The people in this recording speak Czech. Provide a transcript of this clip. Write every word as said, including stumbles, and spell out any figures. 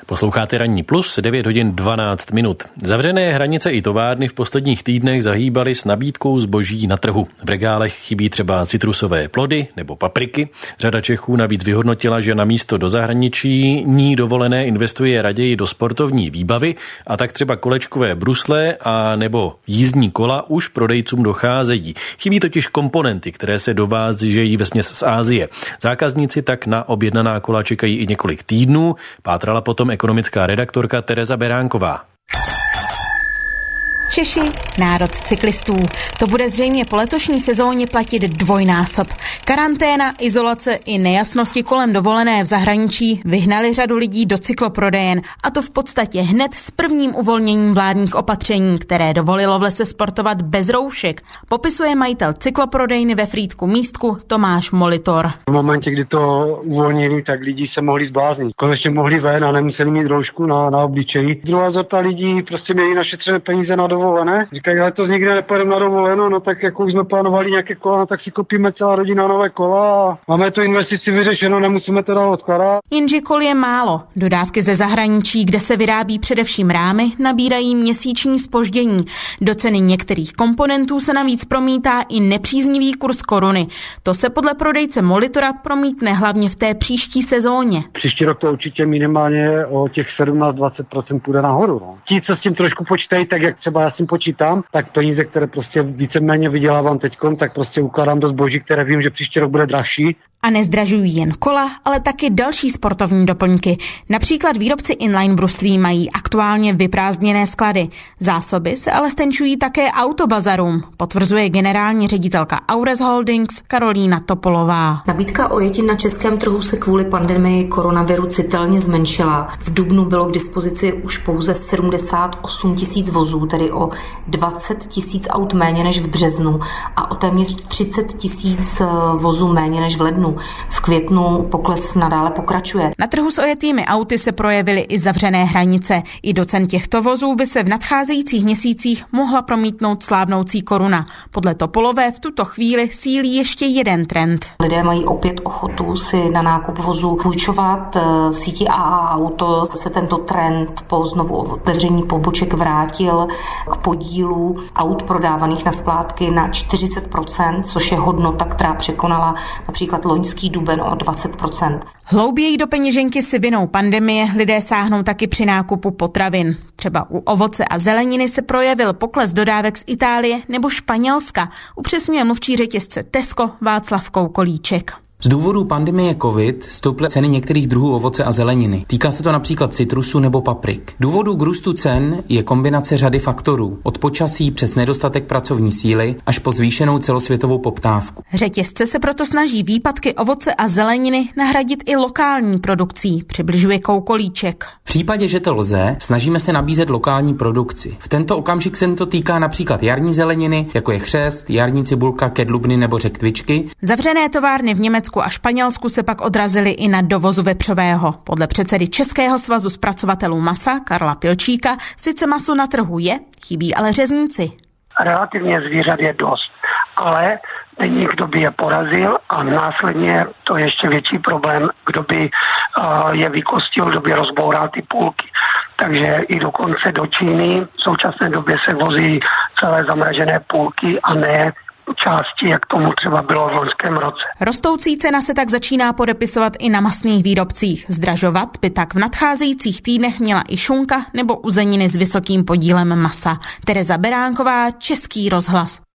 Posloucháte Ranní plus, devět hodin dvanáct minut. Zavřené hranice i továrny v posledních týdnech zahýbaly s nabídkou zboží na trhu. V regálech chybí třeba citrusové plody nebo papriky. Řada Čechů navíc vyhodnotila, že namísto do zahraničí ní dovolené investuje raději do sportovní výbavy a tak třeba kolečkové brusle a nebo jízdní kola už prodejcům docházejí. Chybí totiž komponenty, které se dovážejí vesměs z Asie. Zákazníci tak na objednaná kola čekají i několik týdnů. Pátrala potom ekonomická redaktorka Tereza Beránková. Češi, národ cyklistů. To bude zřejmě po letošní sezóně platit dvojnásob. Karanténa, izolace i nejasnosti kolem dovolené v zahraničí vyhnali řadu lidí do cykloprodejen. A to v podstatě hned s prvním uvolněním vládních opatření, které dovolilo v lese sportovat bez roušek. Popisuje majitel cykloprodejny ve Frýdku Místku Tomáš Molitor. V momentě, kdy to uvolnili, tak lidi se mohli zbláznit. Konečně mohli ven a nemuseli mít roušku na, na obličeji. Druhá zorta lidí prostě měli našetřené peníze na dovolené. Říkají, ale to z nikdy nepojedeme na dovolenou, no tak jako už jsme plánovali nějaké kola, no tak si koupíme celá rodina nové kola a máme tu investici vyřešeno, nemusíme teda odkládat. Jenže kol je málo. Dodávky ze zahraničí, kde se vyrábí především rámy, nabírají měsíční zpoždění. Do ceny některých komponentů se navíc promítá i nepříznivý kurz koruny. To se podle prodejce Molitora promítne hlavně v té příští sezóně. Příští rok to určitě minimálně o těch sedmnáct až dvacet procent půjde nahoru. No. Ti, co s tím trošku počítají, tak jak třeba já s tím počítám, tak peníze, které prostě víceméně vydělávám teďkon, tak prostě ukládám do zboží, které vím, že příští rok bude drahší. A nezdražují jen kola, ale taky další sportovní doplňky. Například výrobci inline bruslí mají aktuálně vyprázdněné sklady. Zásoby se ale stenčují také autobazarům, potvrzuje generální ředitelka Aures Holdings Karolína Topolová. Nabídka ojetin na českém trhu se kvůli pandemii koronaviru citelně zmenšila. V dubnu bylo k dispozici už pouze sedmdesát osm tisíc vozů, tedy o dvacet tisíc aut méně než v březnu a o téměř třicet tisíc vozů méně než v lednu. V květnu pokles nadále pokračuje. Na trhu s ojetými auty se projevily i zavřené hranice. I do cen těchto vozů by se v nadcházejících měsících mohla promítnout slábnoucí koruna. Podle Topolové v tuto chvíli sílí ještě jeden trend. Lidé mají opět ochotu si na nákup vozu půjčovat. V síti A A Auto se tento trend po znovu otevření poboček vrátil k podílu aut prodávaných na splátky na čtyřicet procent, což je hodnota, která překonala například loňský duben o dvacet procent. Hlouběji do peněženky si vinou pandemie lidé sáhnou taky při nákupu potravin. Třeba u ovoce a zeleniny se projevil pokles dodávek z Itálie nebo Španělska, upřesňuje mluvčí řetězce Tesco Václav Koukolíček. Z důvodu pandemie covid stouply ceny některých druhů ovoce a zeleniny. Týká se to například citrusu nebo paprik. Důvodů k růstu cen je kombinace řady faktorů. Od počasí přes nedostatek pracovní síly až po zvýšenou celosvětovou poptávku. Řetězce se proto snaží výpadky ovoce a zeleniny nahradit i lokální produkcí, přibližuje Koukolíček. V případě, že to lze, snažíme se nabízet lokální produkci. V tento okamžik se to týká například jarní zeleniny, jako je chřest, jarní cibulka, kedlubny nebo řetkvičky. Zavřené továrny v Německu a Španělsku se pak odrazily i na dovozu vepřového. Podle předsedy Českého svazu zpracovatelů masa Karla Pilčíka sice maso na trhu je, chybí ale řezníci. Relativně zvířat je dost, ale není, kdo by je porazil a následně to je ještě větší problém, kdo by je vykostil, kdo by rozboural ty půlky. Takže i dokonce do Číny v současné době se vozí celé zamražené půlky a ne části, jak tomu třeba bylo v loňském roce. Rostoucí cena se tak začíná podepisovat i na masných výrobcích. Zdražovat by tak v nadcházejících týdnech měla i šunka nebo uzeniny s vysokým podílem masa. Tereza Beránková, Český rozhlas.